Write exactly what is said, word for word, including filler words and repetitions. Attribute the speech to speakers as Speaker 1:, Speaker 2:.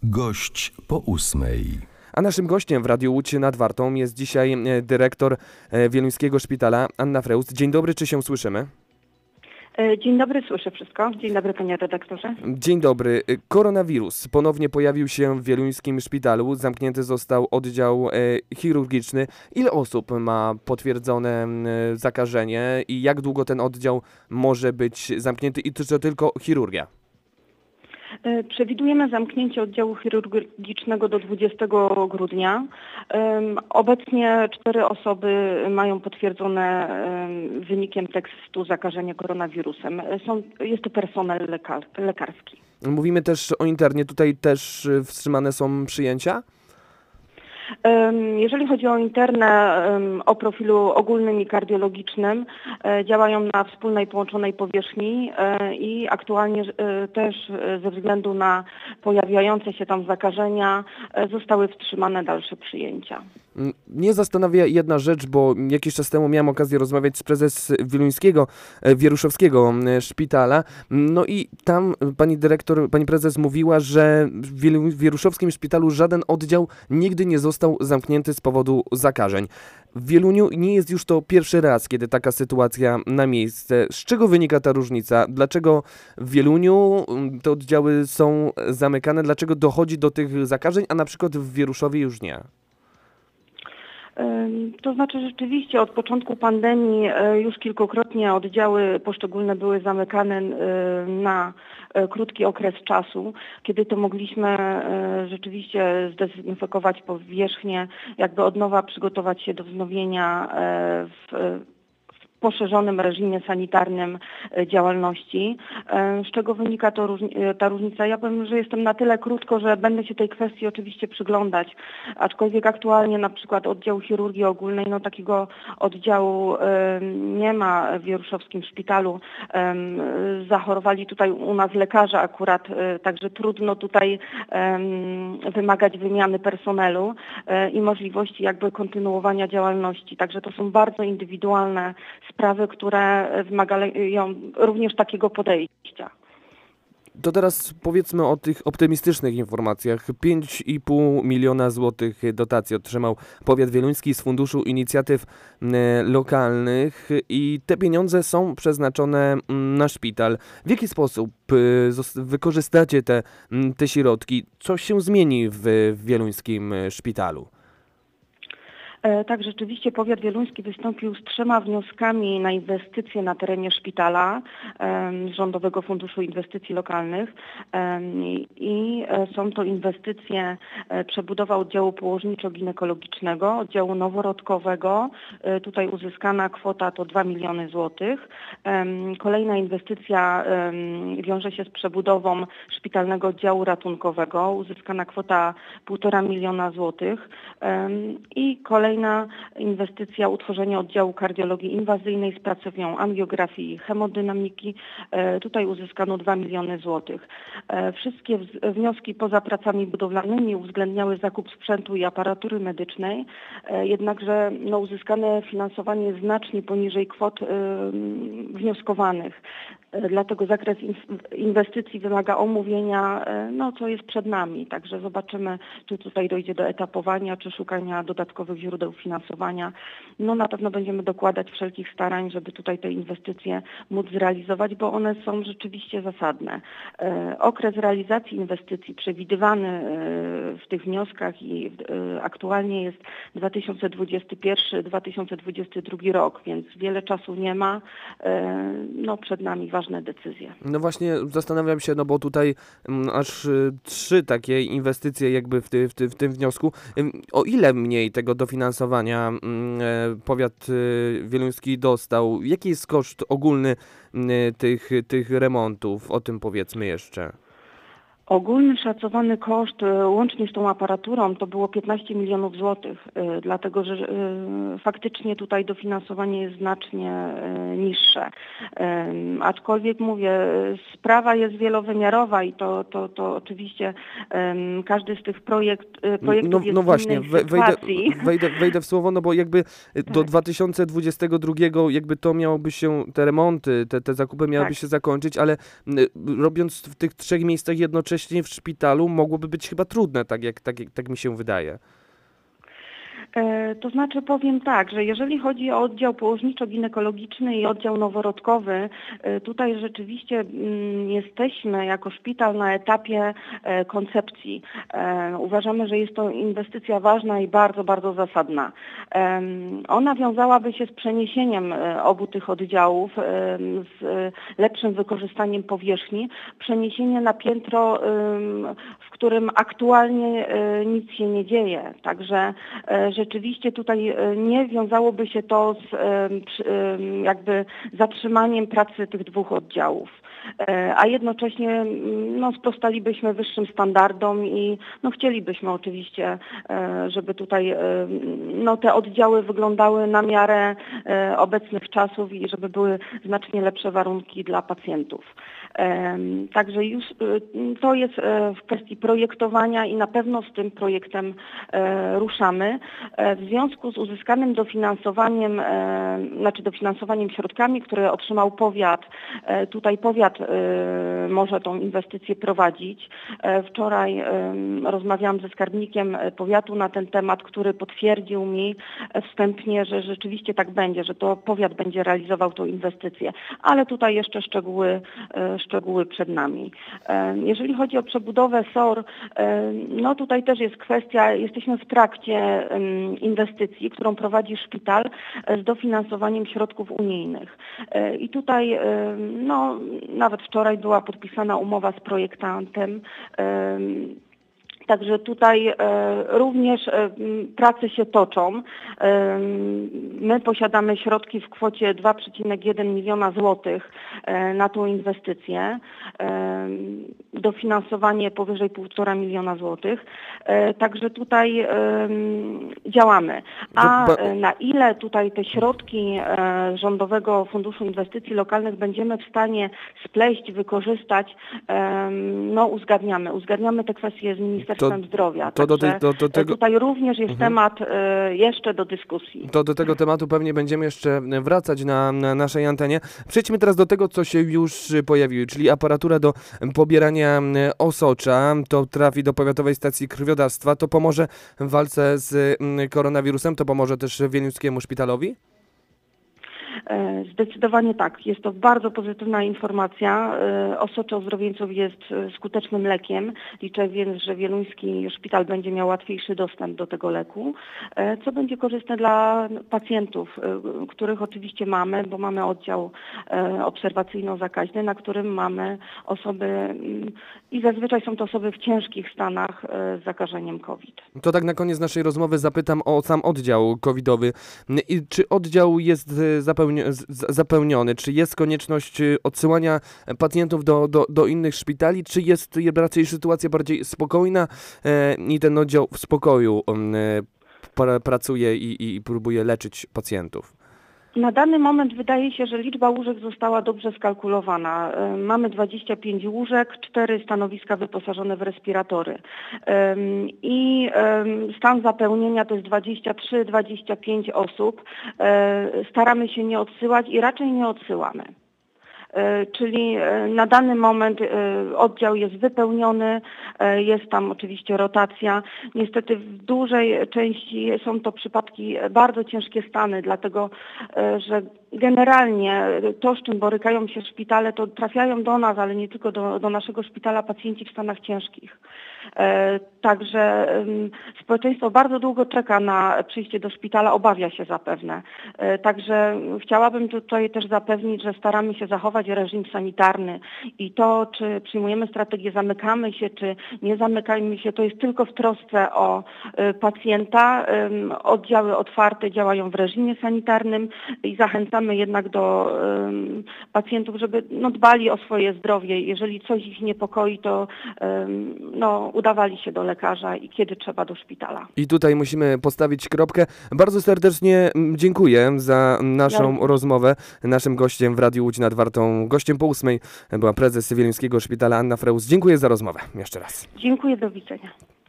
Speaker 1: Gość po ósmej.
Speaker 2: A naszym gościem w Radiu Łódź nad Wartą jest dzisiaj dyrektor Wieluńskiego Szpitala Anna Freust. Dzień dobry, czy się słyszymy?
Speaker 3: Dzień dobry, słyszę wszystko. Dzień dobry, panie redaktorze.
Speaker 2: Dzień dobry. Koronawirus ponownie pojawił się w Wieluńskim Szpitalu. Zamknięty został oddział chirurgiczny. Ile osób ma potwierdzone zakażenie i jak długo ten oddział może być zamknięty i czy to tylko chirurgia?
Speaker 3: Przewidujemy zamknięcie oddziału chirurgicznego do dwudziestego grudnia. Obecnie cztery osoby mają potwierdzone wynikiem testu zakażenia koronawirusem. Są, jest to personel lekar, lekarski.
Speaker 2: Mówimy też o internie. Tutaj też wstrzymane są przyjęcia?
Speaker 3: Jeżeli chodzi o interne, o profilu ogólnym i kardiologicznym, działają na wspólnej połączonej powierzchni i aktualnie też ze względu na pojawiające się tam zakażenia zostały wstrzymane dalsze przyjęcia.
Speaker 2: Mnie zastanawia jedna rzecz, bo jakiś czas temu miałem okazję rozmawiać z prezes Wieluńskiego, Wieruszowskiego Szpitala. No i tam pani dyrektor, pani prezes mówiła, że w Wieruszowskim Szpitalu żaden oddział nigdy nie został zamknięty z powodu zakażeń. W Wieluniu nie jest już to pierwszy raz, kiedy taka sytuacja ma miejsce. Z czego wynika ta różnica? Dlaczego w Wieluniu te oddziały są zamykane? Dlaczego dochodzi do tych zakażeń, a na przykład w Wieruszowie już nie?
Speaker 3: To znaczy rzeczywiście od początku pandemii już kilkukrotnie oddziały poszczególne były zamykane na krótki okres czasu, kiedy to mogliśmy rzeczywiście zdezynfekować powierzchnię, jakby od nowa przygotować się do wznowienia w poszerzonym reżimie sanitarnym działalności. Z czego wynika to, ta różnica? Ja powiem, że jestem na tyle krótko, że będę się tej kwestii oczywiście przyglądać, aczkolwiek aktualnie na przykład oddział chirurgii ogólnej, no takiego oddziału nie ma w Wieruszowskim Szpitalu. Zachorowali tutaj u nas lekarze akurat, także trudno tutaj wymagać wymiany personelu i możliwości jakby kontynuowania działalności. Także to są bardzo indywidualne sprawy, które wymagają również takiego podejścia.
Speaker 2: To teraz powiedzmy o tych optymistycznych informacjach. pięć i pół miliona złotych dotacji otrzymał powiat wieluński z Funduszu Inicjatyw Lokalnych i te pieniądze są przeznaczone na szpital. W jaki sposób wykorzystacie te, te środki? Co się zmieni w Wieluńskim Szpitalu?
Speaker 3: Tak, rzeczywiście powiat wieluński wystąpił z trzema wnioskami na inwestycje na terenie szpitala z Rządowego Funduszu Inwestycji Lokalnych i są to inwestycje przebudowa oddziału położniczo-ginekologicznego, oddziału noworodkowego. Tutaj uzyskana kwota to dwa miliony złotych. Kolejna inwestycja wiąże się z przebudową szpitalnego oddziału ratunkowego, uzyskana kwota półtora miliona złotych i kolejna Kolejna inwestycja utworzenia oddziału kardiologii inwazyjnej z pracownią angiografii i hemodynamiki. Tutaj uzyskano dwa miliony złotych. Wszystkie wnioski poza pracami budowlanymi uwzględniały zakup sprzętu i aparatury medycznej, jednakże no, uzyskane finansowanie jest znacznie poniżej kwot wnioskowanych. Dlatego zakres inwestycji wymaga omówienia, no, co jest przed nami. Także zobaczymy, czy tutaj dojdzie do etapowania, czy szukania dodatkowych źródeł finansowania. No na pewno będziemy dokładać wszelkich starań, żeby tutaj te inwestycje móc zrealizować, bo one są rzeczywiście zasadne. Okres realizacji inwestycji przewidywany w tych wnioskach i aktualnie jest dwa tysiące dwudziesty pierwszy do dwa tysiące dwudziesty drugi rok, więc wiele czasu nie ma. No przed nami ważne decyzje.
Speaker 2: No właśnie zastanawiam się, no bo tutaj m, aż y, trzy takie inwestycje jakby w, ty, w, ty, w tym wniosku. Ym, o ile mniej tego dofinansowania ym, e, powiat y, wieluński dostał? Jaki jest koszt ogólny y, tych, tych remontów? O tym powiedzmy jeszcze.
Speaker 3: Ogólny szacowany koszt łącznie z tą aparaturą to było piętnaście milionów złotych, dlatego że faktycznie tutaj dofinansowanie jest znacznie niższe. Aczkolwiek mówię, sprawa jest wielowymiarowa i to, to, to oczywiście każdy z tych projekt, projektów
Speaker 2: no,
Speaker 3: jest
Speaker 2: no
Speaker 3: w
Speaker 2: właśnie,
Speaker 3: innej
Speaker 2: wejdę,
Speaker 3: sytuacji.
Speaker 2: Wejdę, wejdę w słowo, no bo jakby
Speaker 3: Tak.
Speaker 2: do dwa tysiące dwudziestego drugiego jakby to miałoby się, te remonty, te, te zakupy miałyby
Speaker 3: Tak.
Speaker 2: się zakończyć, ale robiąc w tych trzech miejscach jednocześnie wcześniej w szpitalu mogłoby być chyba trudne, tak jak tak, jak, tak mi się wydaje.
Speaker 3: To znaczy powiem tak, że jeżeli chodzi o oddział położniczo-ginekologiczny i oddział noworodkowy, tutaj rzeczywiście jesteśmy jako szpital na etapie koncepcji. Uważamy, że jest to inwestycja ważna i bardzo, bardzo zasadna. Ona wiązałaby się z przeniesieniem obu tych oddziałów, z lepszym wykorzystaniem powierzchni, przeniesienie na piętro, w którym aktualnie nic się nie dzieje. Także rzeczywiście tutaj nie wiązałoby się to z jakby zatrzymaniem pracy tych dwóch oddziałów, a jednocześnie no, sprostalibyśmy wyższym standardom i no, chcielibyśmy oczywiście, żeby tutaj no, te oddziały wyglądały na miarę obecnych czasów i żeby były znacznie lepsze warunki dla pacjentów. Także już to jest w kwestii projektowania i na pewno z tym projektem ruszamy. W związku z uzyskanym dofinansowaniem, znaczy dofinansowaniem środkami, które otrzymał powiat, tutaj powiat może tą inwestycję prowadzić. Wczoraj rozmawiałam ze skarbnikiem powiatu na ten temat, który potwierdził mi wstępnie, że rzeczywiście tak będzie, że to powiat będzie realizował tą inwestycję, ale tutaj jeszcze szczegóły szczegóły przed nami. Jeżeli chodzi o przebudowę S O R, no tutaj też jest kwestia, jesteśmy w trakcie inwestycji, którą prowadzi szpital z dofinansowaniem środków unijnych. I tutaj no, nawet wczoraj była podpisana umowa z projektantem. Także tutaj e, również e, prace się toczą. E, my posiadamy środki w kwocie dwa przecinek jeden miliona złotych e, na tą inwestycję. E, dofinansowanie powyżej półtora miliona złotych. E, także tutaj e, działamy. A e, na ile tutaj te środki e, Rządowego Funduszu Inwestycji Lokalnych będziemy w stanie spleść, wykorzystać, e, no uzgadniamy. Uzgadniamy te kwestie z Ministerstwem
Speaker 2: To,
Speaker 3: Zdrowia.
Speaker 2: to do,
Speaker 3: Także
Speaker 2: do, do tego,
Speaker 3: tutaj również jest
Speaker 2: mhm.
Speaker 3: temat y, jeszcze do dyskusji.
Speaker 2: To do tego tematu pewnie będziemy jeszcze wracać na, na naszej antenie. Przejdźmy teraz do tego, co się już pojawiło, czyli aparatura do pobierania osocza. To trafi do Powiatowej Stacji Krwiodawstwa. To pomoże w walce z koronawirusem? To pomoże też Wieluńskiemu Szpitalowi?
Speaker 3: Zdecydowanie tak. Jest to bardzo pozytywna informacja. Osocze ozdrowieńców jest skutecznym lekiem. Liczę więc, że Wieluński Szpital będzie miał łatwiejszy dostęp do tego leku, co będzie korzystne dla pacjentów, których oczywiście mamy, bo mamy oddział obserwacyjno-zakaźny, na którym mamy osoby i zazwyczaj są to osoby w ciężkich stanach z zakażeniem COVID.
Speaker 2: To tak na koniec naszej rozmowy zapytam o sam oddział covidowy. I czy oddział jest zapełniony zapełniony? Czy jest konieczność odsyłania pacjentów do, do, do innych szpitali, czy jest raczej sytuacja bardziej spokojna e, i ten oddział w spokoju e, pracuje i, i próbuje leczyć pacjentów?
Speaker 3: Na dany moment wydaje się, że liczba łóżek została dobrze skalkulowana. Mamy dwadzieścia pięć łóżek, cztery stanowiska wyposażone w respiratory. I stan zapełnienia to jest dwadzieścia trzy dwadzieścia pięć osób. Staramy się nie odsyłać i raczej nie odsyłamy. Czyli na dany moment oddział jest wypełniony, jest tam oczywiście rotacja. Niestety w dużej części są to przypadki bardzo ciężkie stany, dlatego że generalnie to, z czym borykają się szpitale, to trafiają do nas, ale nie tylko do, do naszego szpitala pacjenci w stanach ciężkich. Także społeczeństwo bardzo długo czeka na przyjście do szpitala, obawia się zapewne. Także chciałabym tutaj też zapewnić, że staramy się zachować reżim sanitarny i to, czy przyjmujemy strategię zamykamy się, czy nie zamykamy się, to jest tylko w trosce o pacjenta. Oddziały otwarte działają w reżimie sanitarnym i zachęcamy jednak do pacjentów, żeby no, dbali o swoje zdrowie. Jeżeli coś ich niepokoi, to no, udawali się do lekarza i kiedy trzeba do szpitala.
Speaker 2: I tutaj musimy postawić kropkę. Bardzo serdecznie dziękuję za naszą ja. rozmowę. Naszym gościem w Radiu Łódź nad Wartą, gościem po ósmej była prezes Wieluńskiego Szpitala Anna Freus. Dziękuję za rozmowę jeszcze raz.
Speaker 3: Dziękuję, do widzenia.